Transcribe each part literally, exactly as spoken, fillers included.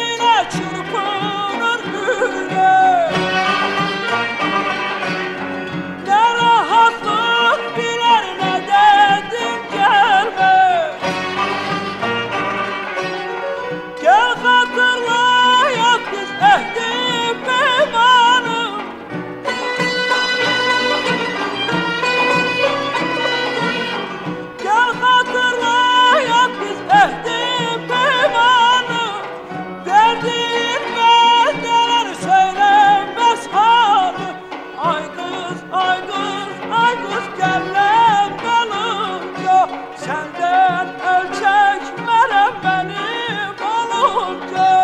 derdine çırpınır yürek. Ne rahatlık bilir ne dedin gelme. Gel hatırlayak biz ehdi peymanı. Gel hatırlayak biz ehdi peymanı. Derdin bedeler söylenmez halı. Ay kız, ay kız, ay kız gelen dalınca. Senden el çekmerem benim olunca.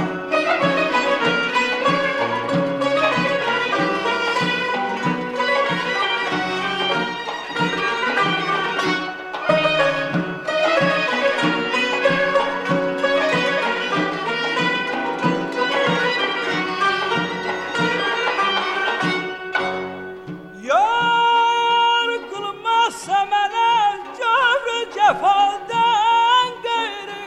Yar kılmazsa mənə cövrü cefadan gayri.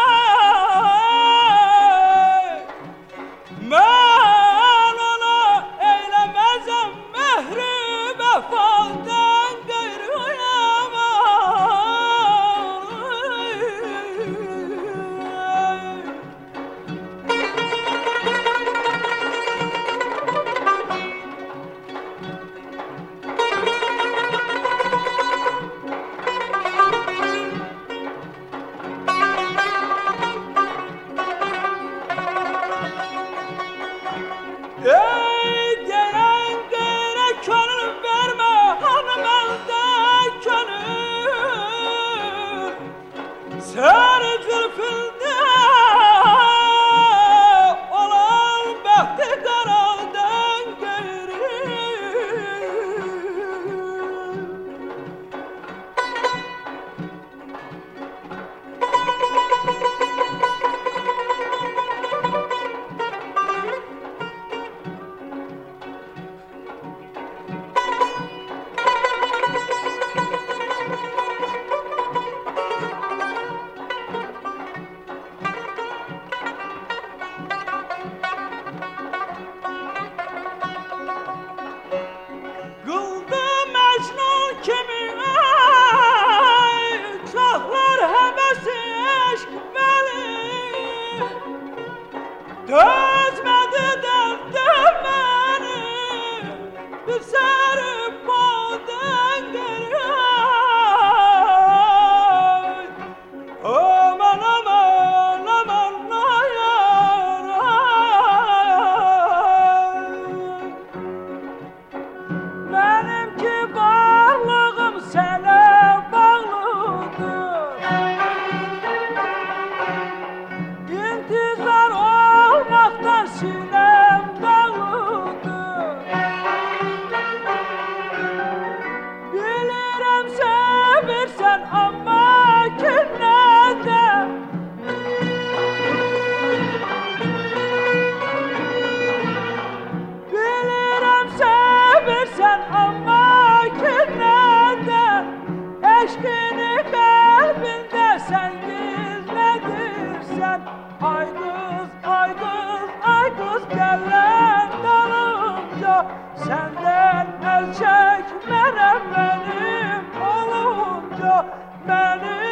Mən ona eyləməzəm mehri vefadan gayri. Ey diyen gire könül verme hanım elde könül. Seni zülfünde olan behti karadan gayri. Kıldı Mecnun kimi ay, çoklar hevesi eşk veli. Dözmedi derdim beni, bir serip bağdan geri. Aman aman aman ayar ay. Benimki varlığım sana bağlıdır. İntizar olmaktan sinem dağlıdır. Bilirim sevirsen ama kimlerde. Bilirim sevirsen ama kimlerde. Eşkini kalbinde sen gizledirsen. Ay kız, ay kız, ay kız gelen dalınca. Senden el çekmerem benim olunca. Benim